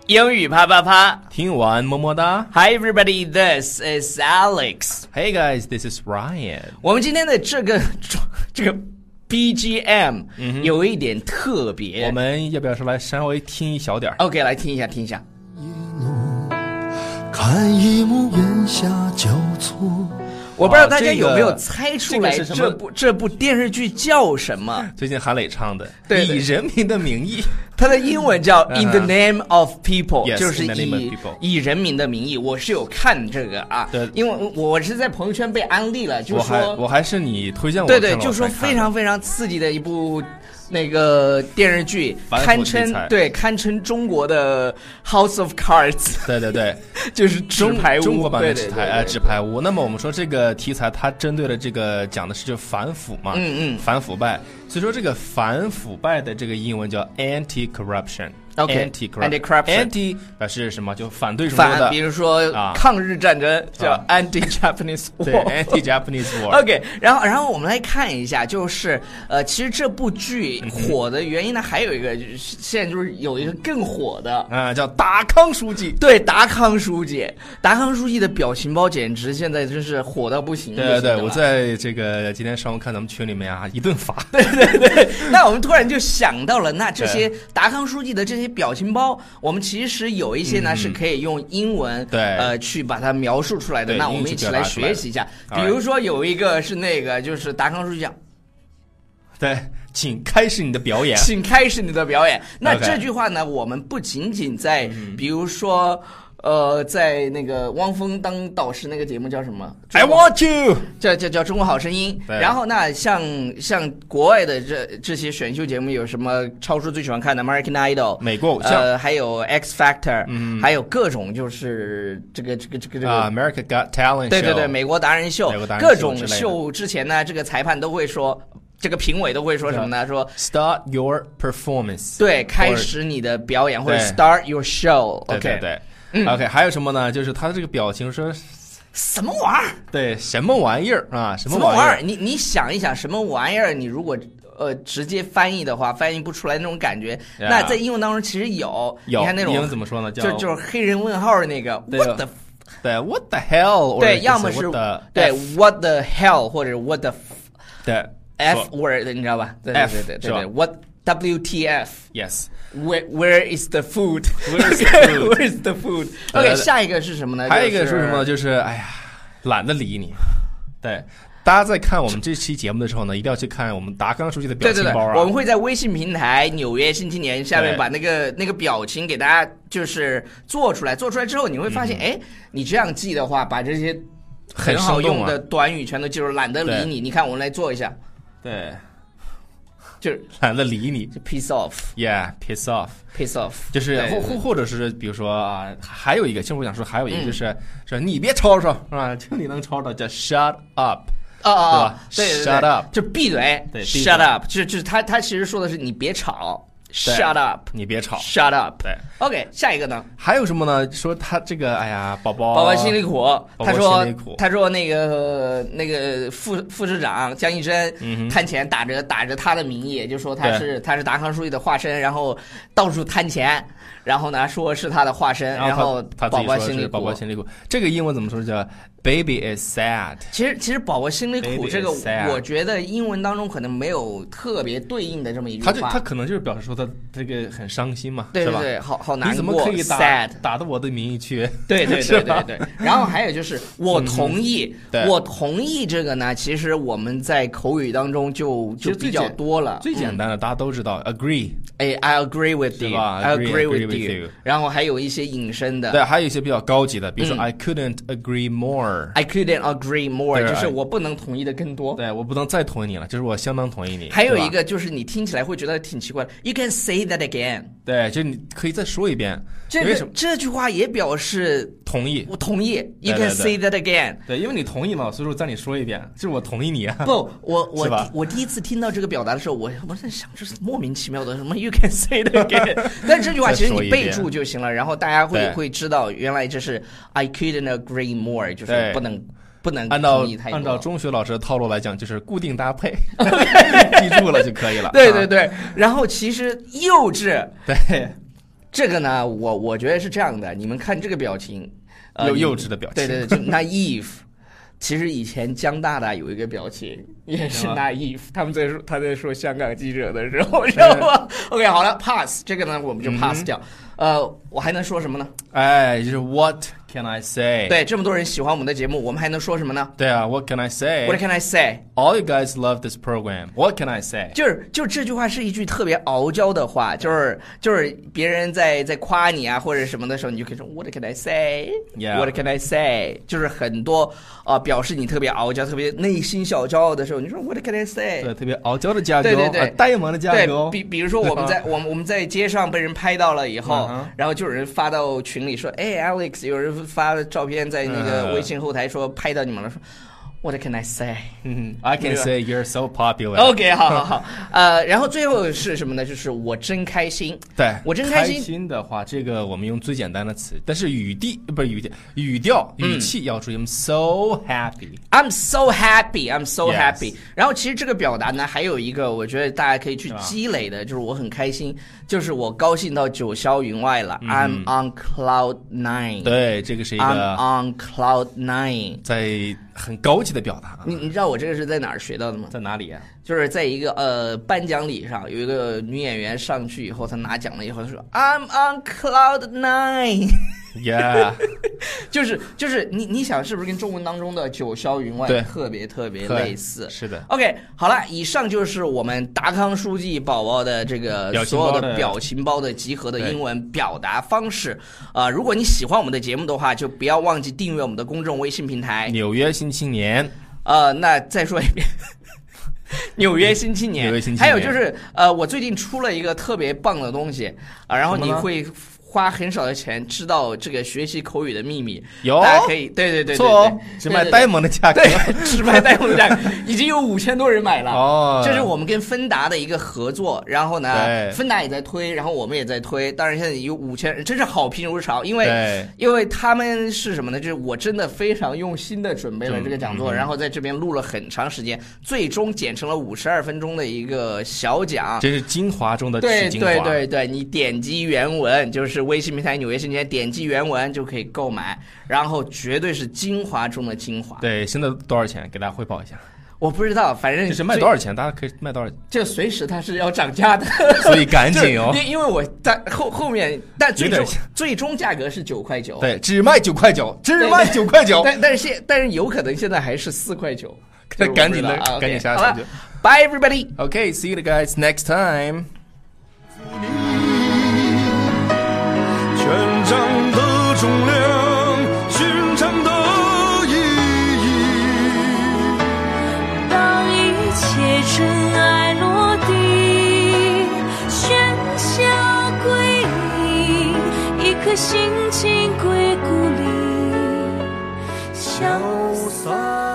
英语啪啪啪， 听完么么哒。 Hi everybody, this is Alex. Hey guys, this is Ryan. 我们今天的这个BGM 有一点特别， 我们要不要说来稍微听一小点 OK， 来听一下听一下。 看一幕眼下交错， 我不知道大家有没有猜出来这个是什么这部电视剧叫什么？ 最近韩磊唱的， 对对以人民的名义。 它的英文叫 In the Name of People， Yes, 就是 in the name of people 以人民的名义。我是有看这个啊， 对， 因为我是在朋友圈被安利了，就说我还是你推荐我对对， 看了就说非常非常刺激的一部那个电视剧，堪称中国的 House of Cards， 对对对， 就是纸牌屋， 中国版的纸牌屋。那么我们说这个题材，它针对的这个讲的是就反腐嘛，反腐败。所以说这个反腐败的这个英文叫 anti-corruption。anti-corruption，anti 表示什么？就反对什么的， 比如说抗日战争叫 anti-Japanese war， 对 anti-Japanese war。 OK， 然后我们来看一下，就是其实这部剧火的原因呢，还有一个就是现在就是有一个更火的叫达康书记。 对，达康书记的表情包简直现在真是火到不行。 对对，我在这个今天上午看咱们群里面一顿发。 对对对，那我们突然就想到了，那这些达康书记的这些表情包，我们其实有一些呢是可以用英文去把它描述出来的。那我们一起来学习一下。比如说有一个是那个就是达康书记讲， 对，请开始你的表演。 请开始你的表演。那这句话呢，我们不仅仅在比如说在那个汪峰当导师那个节目叫什么 I want you， 叫中国好声音。然后那像国外的这些选秀节目有什么超叔最喜欢看的 American Idol 美国偶像， 还有 X Factor，还有各种就是这个 America Got Talent， 对对对，美国达人秀，各种秀之前呢，这个裁判都会说，这个评委都会说什么呢？说 Start your performance， 对，开始你的表演，或者 Start your show。 对对对。OK， 还有什么呢？就是他的这个表情说什么玩意儿？ 对，什么玩意儿啊？什么玩意儿？你想一想，什么玩意儿？你如果直接翻译的话，翻译不出来那种感觉。那在英文当中其实有，你看那种英文怎么说呢？ 就是黑人问号的那个 What the， 对 What the hell， 对，要么是对 What the hell， 或者 What the 对 F word， 你知道吧？对对对对对 ，What WTF？Yes。Where is the food? Where is the food? OK， 下一个是什么呢？ 还有一个是什么呢？就是懒得理你。对，大家在看我们这期节目的时候呢，一定要去看我们达康书记的表情包。 对对对，我们会在微信平台《纽约新青年》下面把那个表情给大家就是做出来。做出来之后，你会发现，你这样记的话，把这些很好用的短语全都记住。懒得理你，你看我们来做一下。 对。 就是懒得理你， 就 piss off， piss off， 就是或者是比如说还有一个，其实我想说还有一个就是你别吵吵是吧？就你能吵吵叫 shut up， 对吧？ 对 shut up 就闭嘴，对 shut up， 就是他其实说的是你别吵。Shut up！ 你别吵。 Shut up！ 对 ，OK， 下一个呢？ 还有什么呢？说他这个，宝宝心里苦。他说那个副市长江一真贪钱，打着他的名义，就说他是达康书记的化身，然后到处贪钱，然后呢说是他的化身，然后他宝宝心里苦。 宝宝心里苦，这个英文怎么说？叫 Baby is sad。 其实宝宝心里苦这个，我觉得英文当中可能没有特别对应的这么一句话。 他可能就是表示说他这个很伤心嘛， 对对对，好难过。 你怎么可以打着我的名义去？ 对对对对对。然后还有就是我同意，我同意这个呢，其实我们在口语当中就比较多了。 最简单的大家都知道 agree。I agree with you， I agree with you。然后还有一些引申的， 对，还有一些比较高级的，比如说 I couldn't agree more。I couldn't agree more， 就是我不能同意的更多。 对，我不能再同意你了，就是我相当同意你。 还有一个就是你听起来会觉得挺奇怪的 ，You can say that again。 对，就你可以再说一遍。 这句话也表示同意， 我同意。You can say that again。 对，因为你同意嘛，所以说再你说一遍，就是我同意你啊。 不，我第一次听到这个表达的时候，我在想，这是莫名其妙的什么 You can say that again。但这句话其实你备注就行了，然后大家会知道原来这是 I couldn't agree more， 就是不能同意太多。 按照中学老师的套路来讲，就是固定搭配，记住了就可以了。 对对对，然后其实幼稚， 对。 这个呢，我觉得是这样的，你们看这个表情， 幼稚的表情， 对，就 naive。其实以前江大大有一个表情也是 naive， 他在说香港记者的时候，知道吗 ？OK， 好了 ，pass 这个呢我们就 pass 掉。我还能说什么呢？ 就是 What can I say？ 对，这么多人喜欢我们的节目，我们还能说什么呢？ 对啊 ，What can I say？ What can I say？ All you guys love this program. What can I say？ 就这句话是一句特别傲娇的话，就是别人在夸你啊或者什么的时候，你就可以说 What can I say？What can I say？ 就是很多表示你特别傲娇、特别内心小骄傲的时候，你说 What can I say？ 对，特别傲娇的加油， 对， 呆萌的加油。 对，比如说我们在街上被人拍到了以后，然后就有人发到群里说，哎 ，Alex， 有人发照片在那个微信后台说拍到你们了，说。What can I say? I can say you're so popular. OK， 好，然后最后是什么呢？就是我真开心。 对， 我真开心。 开心的话，这个我们用最简单的词，但是语调、语气要注意。I'm so happy. I'm so happy. I'm so happy. 然后其实这个表达呢，还有一个我觉得大家可以去积累的，就是我很开心，就是我高兴到九霄云外了。I'm on cloud nine. 对，这个是一个 I'm on cloud nine， 在很高级的表达。 你知道我这个是在哪儿学到的吗？ 在哪里啊？ 就是在一个颁奖礼上，有一个女演员上去以后，她拿奖了以后，她说 I'm on cloud nine。Yeah， 就是你想是不是跟中文当中的九霄云外特别类似？ 是的。 OK， 好了，以上就是我们达康书记宝宝的这个所有的表情包的集合的英文表达方式。如果你喜欢我们的节目的话，就不要忘记订阅我们的公众微信平台《 纽约新青年》。 那再说一遍。纽约新青年，还有就是我最近出了一个特别棒的东西然后你会花很少的钱知道这个学习口语的秘密，大家可以对， 错，只卖呆萌的价格， 对，只卖呆萌的价格，已经有5000多人买了。这是我们跟芬达的一个合作，然后呢，芬达也在推，然后我们也在推，当然现在有5000人，真是好评如潮。因为他们是什么呢？就是我真的非常用心的准备了这个讲座，然后在这边录了很长时间，最终剪成了52分钟的一个小讲， 这是精华中的精华。 对，你点击原文就是微信平台纽约新青年，点击原文就可以购买，然后绝对是精华中的精华。 对，现在多少钱？给大家汇报一下。 我不知道，反正就是卖多少钱，大家可以卖多少钱？ 就随时它是要涨价的， 所以赶紧哦。 因为我在后面，但最终价格是9.9块。 对，只卖9.9块，只卖9.9。 但是有可能现在还是4.9块。 赶紧下手就。 Bye everybody. Okay, see you guys next time. 全场的重量，寻常的意义。 当一切尘埃落地，喧嚣归零，一颗心情归故里，潇洒。